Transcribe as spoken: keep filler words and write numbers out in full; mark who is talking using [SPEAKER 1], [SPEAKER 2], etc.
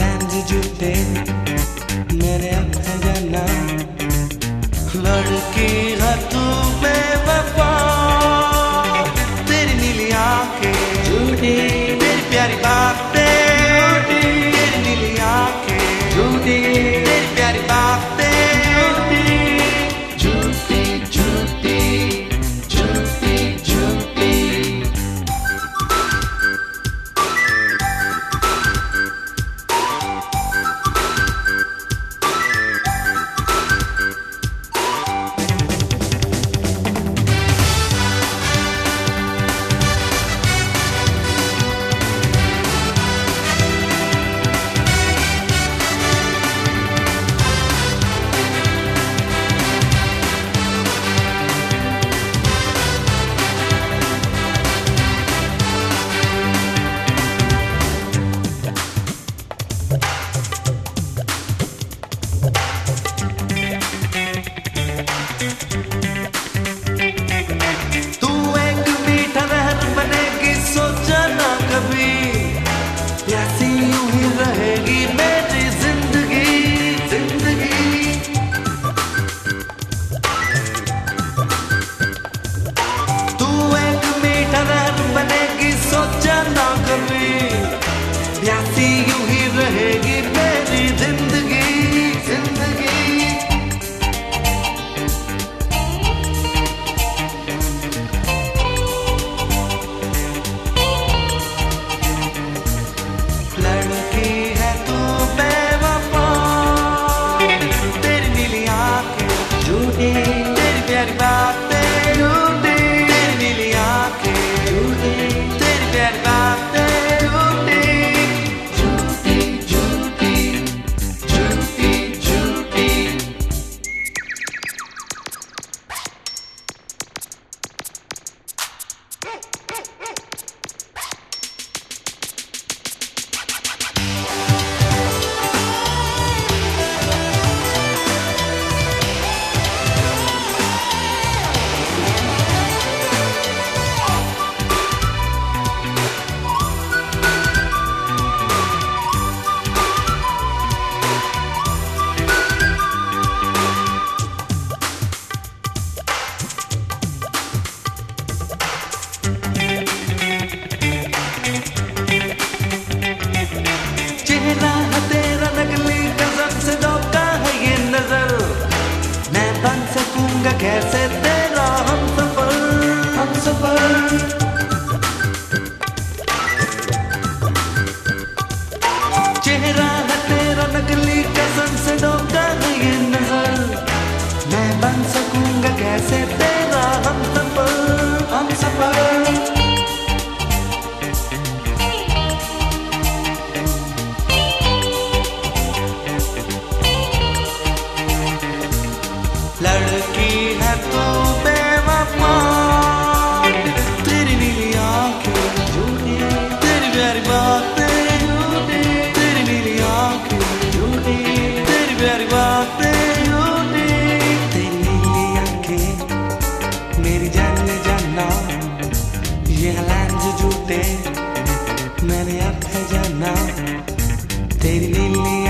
[SPEAKER 1] Lange जूते मेरे आँखें जाना लड़की है तू बेवफा तेरी नीली आँखें झूठी तेरी प्यारी बातें तेरी नीली आँखें झूठी तेरी प्यारी बातें झूठी झूठी झूठी झूठी प्यासी यूं ही रहेगी मेरी जिंदगी जिंदगी तू एक मीठा रहर बनेगी सोचा ना कभी प्यासी यूं ही रहेगी मेरी जिंदगी जिंदगी तेरी प्यारी बातें झूठी तेरी नीली आँखें झूठी तेरी प्यारी बातें झूठी झूठी झूठी झूठी चेहरा है तेरा नकली कसम से धोखा है ये नजर मैं बन सकूंगा कैसे तेरा हम सफर हम सफर चेहरा है तेरा नकली कसम से धोखा है ये नजर मैं बन सकूंगा कैसे तेरा हम सफर हम सफर लड़की है तू बेवफा तेरी नीली आँखें झूठी तेरी प्यारी बातें झूठी तेरी नीली आँखें झूठी तेरी प्यारी बातें झूठी तेरी नीली आँखें मेरी जान जाना ये लैंज जूते मेरे आँखें जाना तेरी नीली